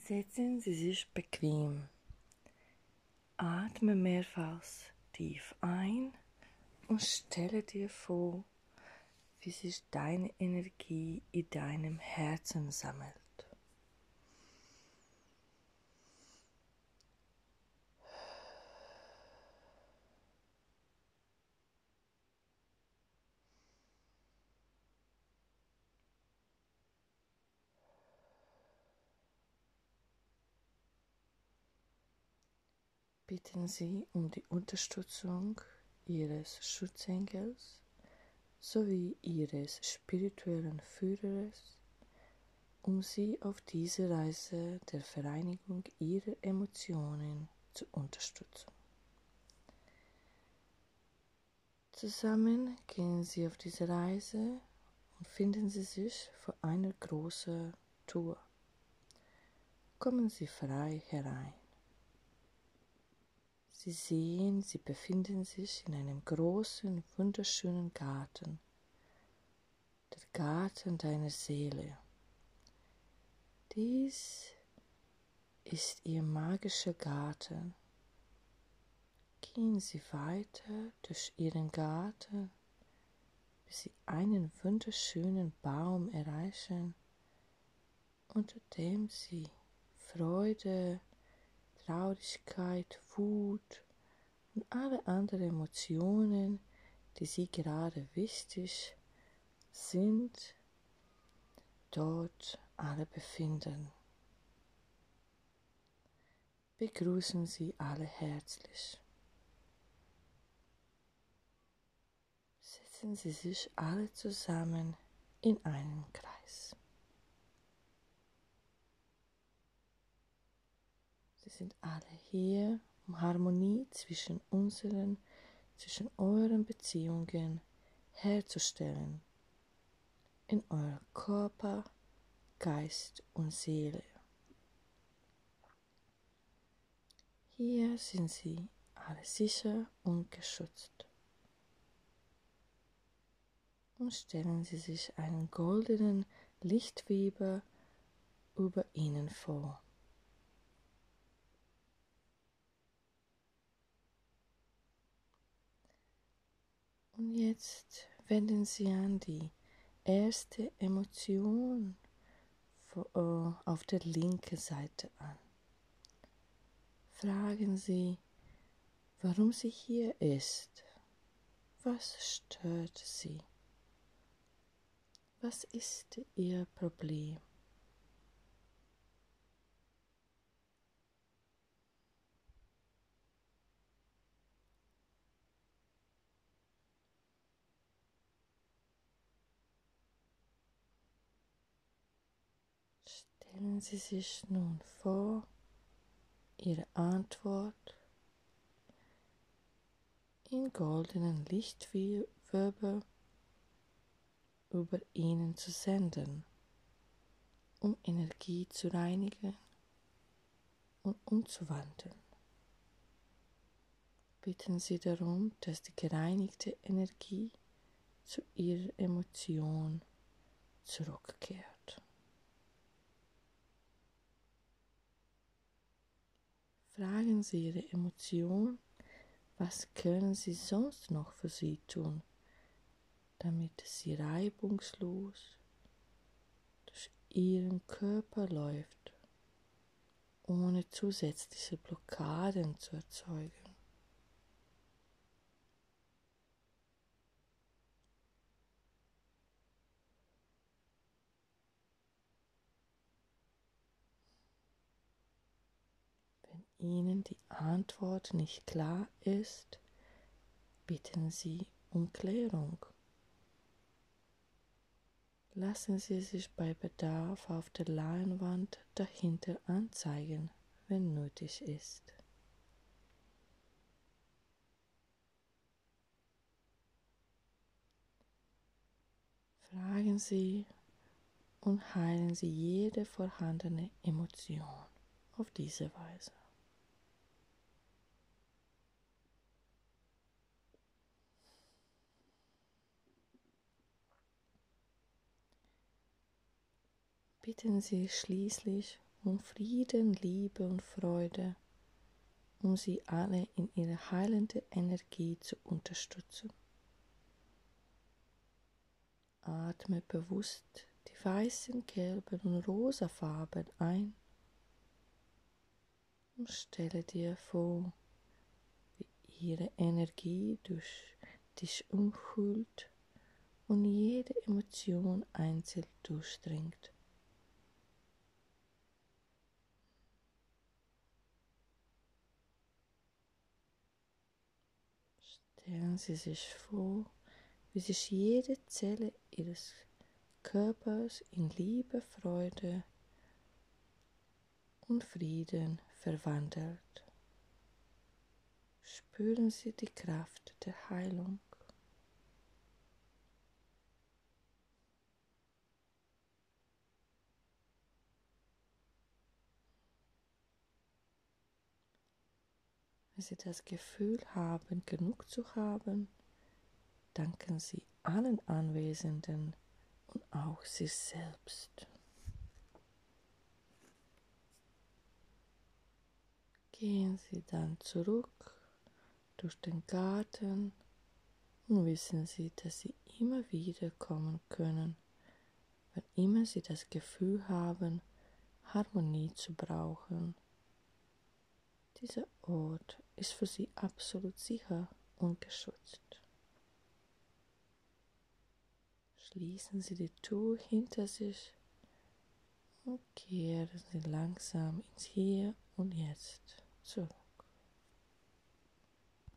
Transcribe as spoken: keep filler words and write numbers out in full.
Setzen Sie sich bequem. Atme mehrfach tief ein und stelle dir vor, wie sich deine Energie in deinem Herzen sammelt. Bitten Sie um die Unterstützung Ihres Schutzengels sowie Ihres spirituellen Führers, um Sie auf diese Reise der Vereinigung Ihrer Emotionen zu unterstützen. Zusammen gehen Sie auf diese Reise und finden Sie sich vor einer großen Tür. Kommen Sie frei herein. Sie sehen, Sie befinden sich in einem großen, wunderschönen Garten, der Garten deiner Seele. Dies ist Ihr magischer Garten. Gehen Sie weiter durch Ihren Garten, bis Sie einen wunderschönen Baum erreichen, unter dem Sie Freude, Traurigkeit, Wut und alle anderen Emotionen, die Sie gerade wichtig sind, dort alle befinden. Begrüßen Sie alle herzlich. Setzen Sie sich alle zusammen in einen Kreis. Sie sind alle hier, um Harmonie zwischen unseren, zwischen euren Beziehungen herzustellen, in euer Körper, Geist und Seele. Hier sind Sie alle sicher und geschützt. Und stellen Sie sich einen goldenen Lichtweber über Ihnen vor. Und jetzt wenden Sie an die erste Emotion auf der linken Seite an. Fragen Sie, warum sie hier ist. Was stört Sie? Was ist Ihr Problem? Stellen Sie sich nun vor, Ihre Antwort in goldenen Lichtwirbel über Ihnen zu senden, um Energie zu reinigen und umzuwandeln. Bitten Sie darum, dass die gereinigte Energie zu Ihrer Emotion zurückkehrt. Fragen Sie Ihre Emotion, was können Sie sonst noch für Sie tun, damit sie reibungslos durch Ihren Körper läuft, ohne zusätzliche Blockaden zu erzeugen. Wenn Ihnen die Antwort nicht klar ist, bitten Sie um Klärung. Lassen Sie sich bei Bedarf auf der Leinwand dahinter anzeigen, wenn nötig ist. Fragen Sie und heilen Sie jede vorhandene Emotion auf diese Weise. Bitten Sie schließlich um Frieden, Liebe und Freude, um sie alle in ihrer heilenden Energie zu unterstützen. Atme bewusst die weißen, gelben und rosa Farben ein und stelle dir vor, wie ihre Energie durch dich umhüllt und jede Emotion einzeln durchdringt. Stellen Sie sich vor, wie sich jede Zelle Ihres Körpers in Liebe, Freude und Frieden verwandelt. Spüren Sie die Kraft der Heilung. Wenn Sie das Gefühl haben, genug zu haben, danken Sie allen Anwesenden und auch sich selbst. Gehen Sie dann zurück durch den Garten und wissen Sie, dass Sie immer wieder kommen können, wann immer Sie das Gefühl haben, Harmonie zu brauchen. Dieser Ort ist für Sie absolut sicher und geschützt. Schließen Sie die Tür hinter sich und kehren Sie langsam ins Hier und Jetzt zurück.